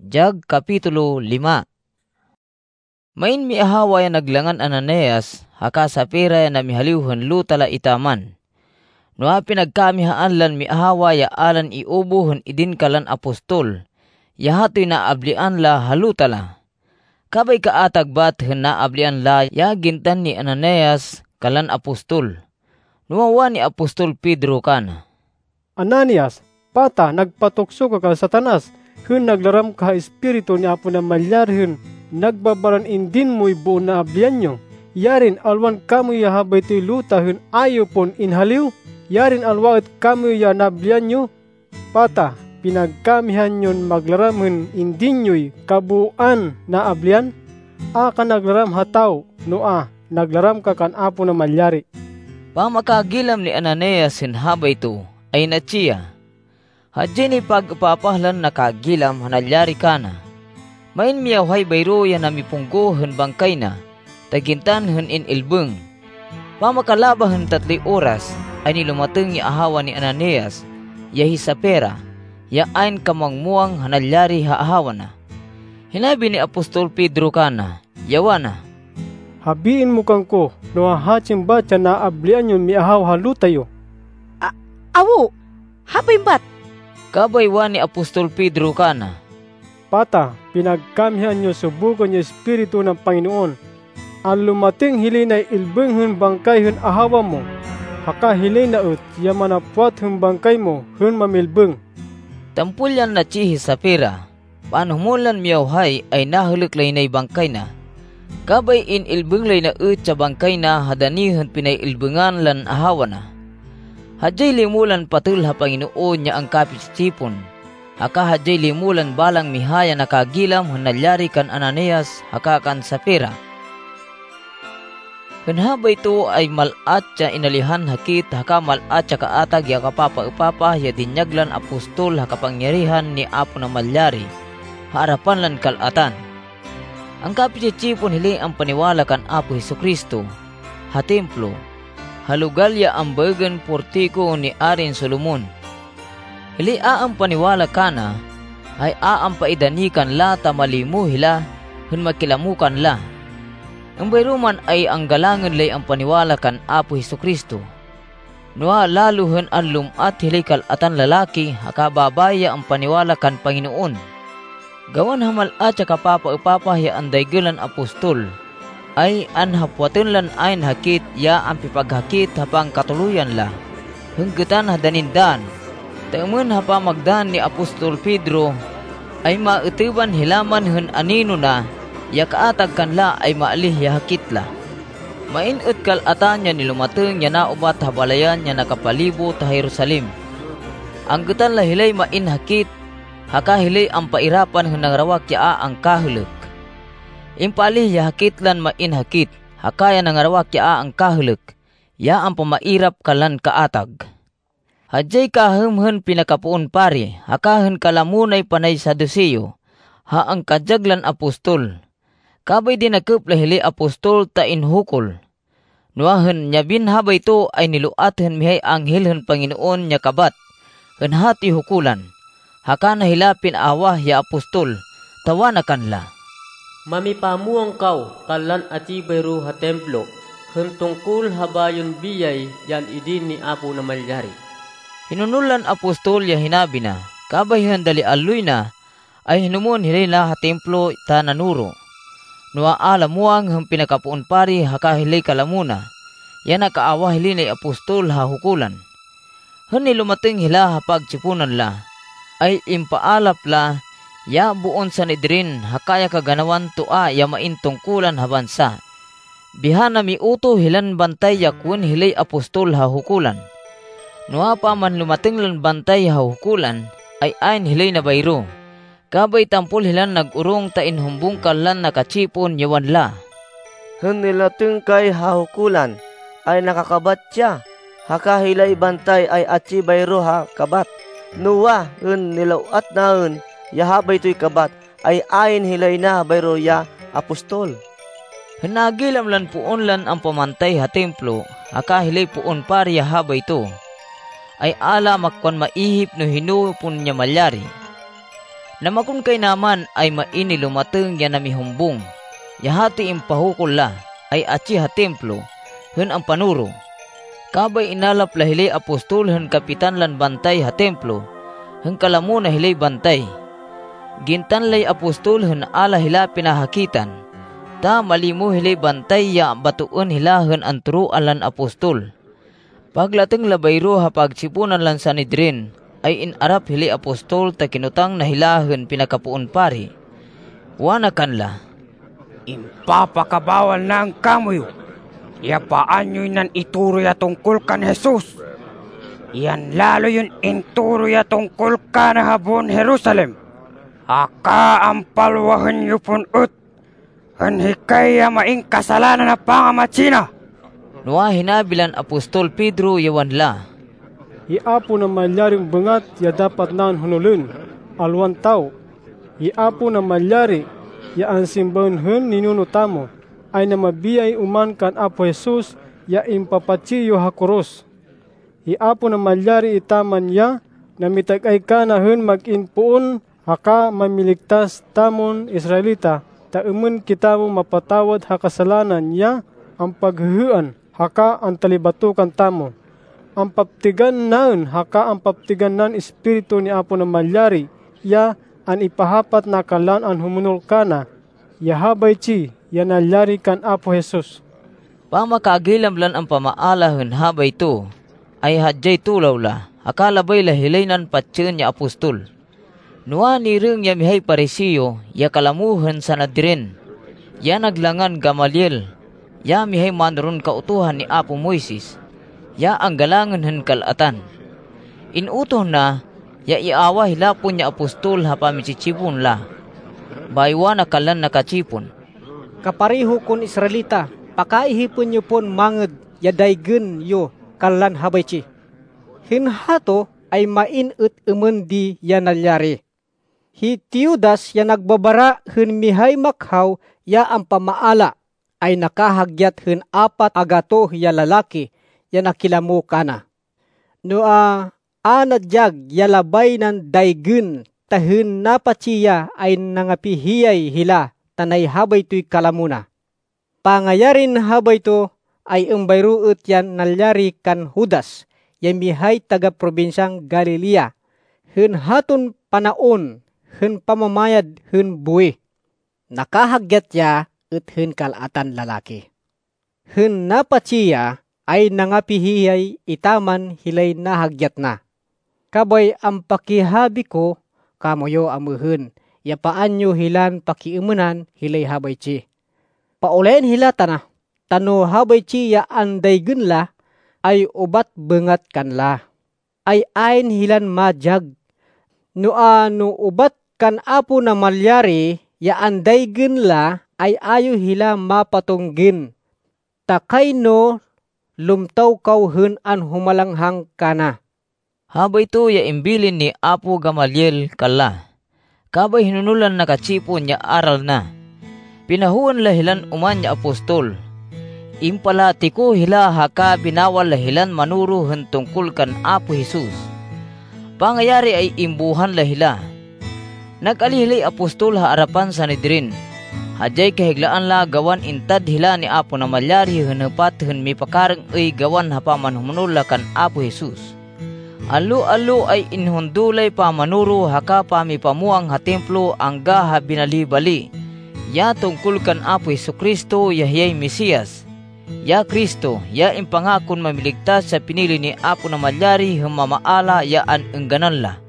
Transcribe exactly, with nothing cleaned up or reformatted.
Jag Kapitulo lima. Main miahawa ya naglangan Ananias, haka Sapira na mihaliwhan lutala itaman. Noa pinagkamihaan miahawa ya alan iubuhon idin kalan apostol, yahatoy na ablian la halutala. Kabay kaatag bat hen na ablian la ya gintan ni Ananias kalan apostol. Nuwawa ni apostol Pedro kana. Ananias, pata nagpatukso ka kal Satanas, hun naglaram ka espiritu ni Apo na malyar hun nagbabaran indin mo'y buo na ablian nyo. Yarin alwan kamu ya habay to'y luta hun ayo pon inhaliw. Yarin alwaat kamu ya nablian nyo. Pata, pinagkamihan nyon maglaram hun indin nyo'y kabuuan na ablian. A ka naglaram hataw, noa naglaram ka kan Apo na malyari. Pamakagilam ni Ananias hin habay to ay natsiya. Hadya ni pagpapahlan nakagilam hanalyari kana. Main miyawhay bayro yan namipunggo hen bangkay na, tagintan hen inilbeng. Pamakalaba hen tatli oras ay nilumateng ni ahawa ni Ananias, yahi sa pera, yaain kamangmuang hanalyari haahawa na. Hinabi ni Apostol Pedro kana, yawana. Habiin mo kang ko, no hachim batya na ablian yun miahaw halutayo. A- awo, habay bat? Kabaywa ni Apostol Pedro kana. Pata, pinagkamihan nyo subukan nyo espiritu ng Panginoon. Ang lumating hilay na ilbeng hun bangkay hun ahawa mo. Haka hilay na ut, yamanapwat hun bangkay mo hun mamilbeng. Tampulyan na chihi sa pera. Panumulan miyawhay ay nahulik lay na bangkay na. Kabay in ilbeng lay na ut sa bangkay na hadanihan pinailbengan lan ahawa na. Hadjay limulan patul ha Panginoon niya ang kapitsipon. Haka hadjay limulan balang mihaya nakagilam hanalyari kan Ananias haka kan Sapira. Henhabay to ay malat siya inalihan hakit haka malat siya kaatag ya kapapa-upapa ya dinyaglan apostol haka pangyarihan ni Apo na malyari harapan lan kalatan. Ang kapitsipon hili ang paniwala kan Apo Hesukristo ha templo. Halugalya ang bagan portiko ni Arin Solomon. Hili aang paniwala kana ay aang paidanikan la tamalimu hila hun makilamukan la. Ang bayruman ay ang galangan lay ang paniwala kan Apo Hesukristo. Noa lalo hun ang lumat hilikal atan lalaki hakababaya ang paniwala kan Panginoon. Gawan hamal at sa kapapa-upapa ya ang daygulan apostol. Ay anhapwaten lan ayn hakit ya ang pipaghakit hapang katuluyan la. Hunggutan hadanindan. Tauman hapa magdan ni Apostol Pedro ay mautiban hilaman hun anino na ya kaatag kanla ay maalih ya hakit la. Mainut kal atanya ni lumateng ya naubat habalayan ya nakapalibot ha Jerusalem. Ang gutan la hilay main hakit haka hilay ang pairapan hun nangrawak ya ang kahuluk. Impalih ya hakitlan main hakit, hakaya nangarawak ya ang kahuluk, ya ang pamairap kalan kaatag. Hadjay kahumhun pinakapuon pari, hakahun kalamunay panay sa dosiyo, ha ang kajaglan apostol. Kabay din nakupla hili apostol ta inhukol. Nuahun nyabin habay to ay niluathun mihay anghel hun Panginoon nya kabat, hun hati hukulan. Haka nahilapin awah ya apostol, tawanakan la. Mamipamuang kau kalan ati bayro ha templo, hun tungkol habayon biyay yan idin ni Apo na malyari. Hinunulan apostol ya hinabi na, kabay handali aluy na, ay hinumon hilay na ha templo ta nanuro. Nua alamuang hang pinakapuon pari haka hilay kalamuna, yan nakaawa hilay na apostol ha hukulan. Hun nilumating hila ha pagsipunan la, ay impaalap la, ya buon sa nidrin hakaya kaganawan tua ya maintungkulan habansa. Bihana mi uto hilan bantay yakun hilay apostol ha hukulan. Noa pa man lumating lan bantay ha hukulan ay ayn hilay na bayro. Kabay tampol hilan nagurong ta inhumbong kalan nakachipon yawan la. Hun nilating kay ha hukulan ay nakakabat siya. Haka hilay bantay ay atsi bayro ha kabat. Nuwa hun nilawat na hun yahabay to'y kabat ay ayin hilay na bayro ya apostol. Hinagilam lan puon lan ang pamantay ha templo, haka hilay puon pari yahabay to. Ay ala makwan maihip no hinupon niya malyari. Namakon kay naman ay maini lumateng ya namihumbong. Yahati impahukol la ay atsi ha templo hen ang panuro. Kabay inalap la hilay apostol hen kapitan lan bantay ha templo hen kalamo na hilay bantay. Gintan lay apostol hen ala hila pinahakitan. Ta malimo hilay bantay ya batuon hila hen anturo alan apostol. Paglateng labayro ha pagsipunan lan Sanhedrin ay inarap hili apostol ta kinutang na hilahen pinakapuon pari. Wana kanla, impapakabawal na ang kamoy. Yapaan nyo'y nan ituro ya tungkol kan Jesus. Yan lalo yun inturo ya tungkol ka na habon Jerusalem. Aka ang palwahan nyo pun ut. Han hikay ya maing kasalanan na pangamatsina. Nuwa hinabilan apostol Pedro yawan la. Iapo na malyaring bengat ya dapat naan hunulun, alwan tao. Iapo na malyari ya ang simbahan hun ninunutamo, ay na mabiyay uman kan Apo Jesus ya impapatsiyo ha kurus. Iapo na malyari itaman ya, na mitagay ka na hun mag-inpuon, haka mamiligtas tamon Israelita, ta umun kita mo mapatawad ha kasalanan ya, ang paghuhuan, haka ang talibatukan tamo. Ang paptigan naun, haka ang paptigan nan espiritu ni Apo na malyari, ya an ipahapat na kalan an humunol kana, ya habay chi, ya nalyari kan Apo Jesus. Pamakagilam lan ang pamaalahan habay to, ay hadjay tulaw la, akalabay lahilainan patsyon ya apostol. Nuwa ni ring ya mihay parisiyo, ya kalamuhan sa Sanhedrin, ya naglangan Gamaliel, ya mihay manron kautuhan ni Apo Moises, ya ang galangan hen kalatan. Inutoh na, ya iawa hilapon niya apostol ha pamichichipon la. Baywa na kalan nakachipon. Kapariho kon Israelita, pakaihipon nyo pon manged ya daygen yo kalan habaychi. Hinhato ay mainut umen di ya nalyari. Hi Teudas ya nagbabara hen mihay makhaw ya ang pamaala ay nakahagyat hen apat agato ya lalaki ya nakilamo kana. Noa anadyag yalabay ng daygen tahun napatsiya ay nangapihiyay hila tanay habay to'y kalamuna. Pangayarin habay to ay umbayruut yan nalyari kan Judas yan mihay taga probinsyang Galilea hun haton panaon hun pamamayad hun buwi. Nakahagyat ya ut hun kalatan lalaki. Hun napatsiya ay nangapihiyay itaman hilay nahagyat na. Kabay ang pakihabi ko, kamoyo amuhun, yapaan nyo hilan pakiumunan hilay habay chi. Paulayan hilata na, tano habay chi ya anday gunla, ay ubat bengat kanla. Ay ayn hilan majag. No ano ubat kan Apo na malyari, ya anday gunla, ay ayo hila mapatunggin. Takay no, lumtaw kaw hun an humalanghang kana. Habay to ya imbilin ni Apo Gamaliel kala. Kabay hinunulan na kachipon niya aral na. Pinahuan lahilan uman niya apostol. Impalati ko hila haka binawal lahilan manuro hun tungkol kan Apo Jesus. Pangayari ay imbuhan lahila. Nag-alihilay apostol ha arapan sa Sanhedrin. Hadjay kahiglaan la gawan intad hila ni Apo na malyari hunupat hun mipakarang ay gawan hapaman humunula kan Apo Jesus. Alu-alu ay inhundulay pa manuro haka pamipamuang ha templo angga ha binali-bali. Ya tungkol kan Apo Jesucristo yahyay Mesiyas. Ya Kristo, ya impangakon mamiligtas sa pinili ni Apo na malyari humamaala ya an engganan la.